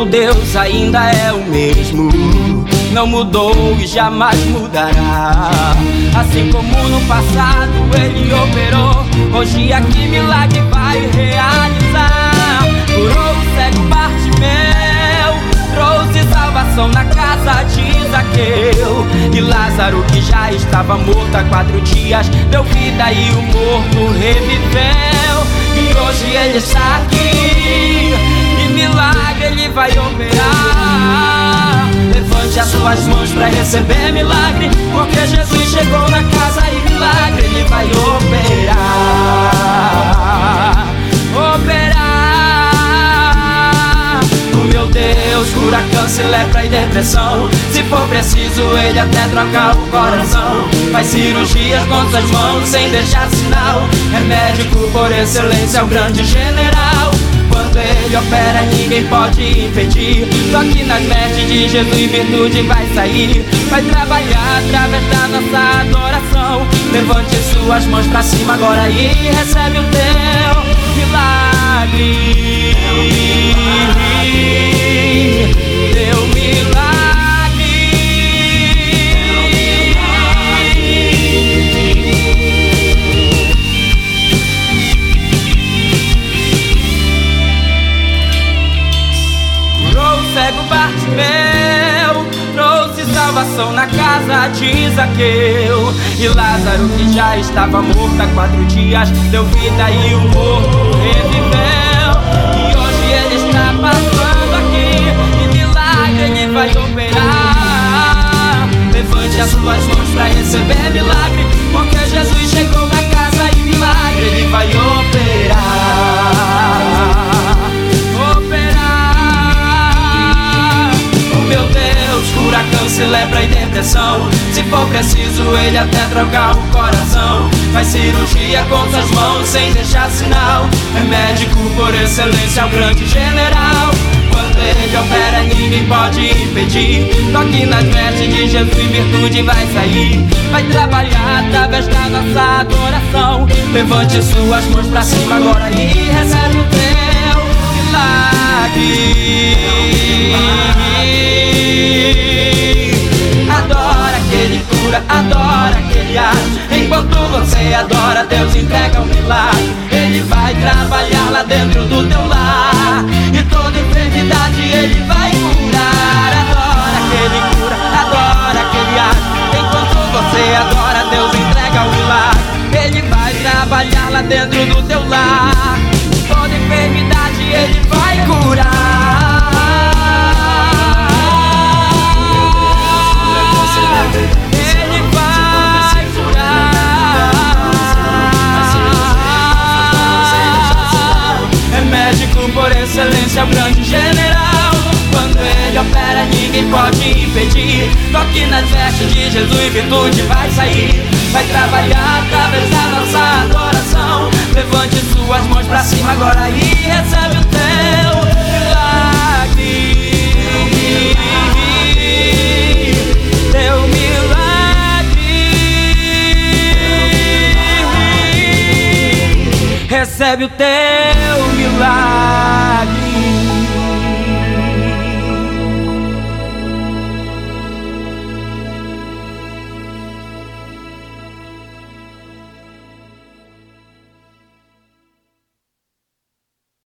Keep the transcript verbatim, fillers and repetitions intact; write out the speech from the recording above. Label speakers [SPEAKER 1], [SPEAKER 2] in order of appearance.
[SPEAKER 1] meu Deus ainda é o mesmo, não mudou e jamais mudará. Assim como no passado Ele operou, hoje aqui milagre vai realizar. Curou o cego Bartimeu, trouxe salvação na casa de Zaqueu. E Lázaro, que já estava morto há quatro dias, deu vida e o morto reviveu. E hoje Ele está aqui, e milagre Ele vai operar. Levante as suas mãos para receber milagre, porque Jesus chegou na casa e milagre Ele vai operar. Operar. O meu Deus cura câncer, lepra e depressão. Se for preciso Ele até troca o coração. Faz cirurgias com suas mãos sem deixar sinal. É médico por excelência, é o grande general. Quando Ele opera ninguém pode impedir. Toque nas vestes de Jesus e virtude vai sair. Vai trabalhar através da nossa adoração. Levante suas mãos pra cima agora e recebe o teu milagre. Teu milagre. Curou o cego Bartimeu, trouxe salvação na casa de Zaqueu. E Lázaro, que já estava morto há quatro dias, deu vida e o morto reviveu. E hoje Ele está passando aqui, e milagre Ele vai operar. Levante as suas mãos para receber milagre, porque Jesus chegou na casa e milagre Ele vai operar. Operar. O meu Deus cura câncer, lepra e depressão. Se for preciso Ele até trocar o coração. Faz cirurgia com suas mãos sem deixar sinal. É médico por excelência, é o grande general. Quando Ele opera ninguém pode impedir. Toque nas vestes de Jesus e virtude vai sair. Vai trabalhar através da nossa adoração. Levante suas mãos pra cima agora e recebe o teu milagre. Adora que Ele cura, adora que Ele age. Enquanto você adora, Deus entrega um milagre. Ele vai trabalhar lá dentro do teu lar, e toda enfermidade Ele vai curar. Adora que Ele cura, adora que Ele age. Enquanto você adora, Deus entrega um milagre. Ele vai trabalhar lá dentro do teu lar, toda enfermidade Ele vai curar. Ele vai curar. É médico por excelência, é o grande general. Quando Ele opera ninguém pode impedir. Toque nas vestes de Jesus e virtude vai sair. Vai trabalhar através da nossa adoração. Levante suas mãos pra cima agora e recebe o teu milagre. Teu milagre. Recebe o teu milagre.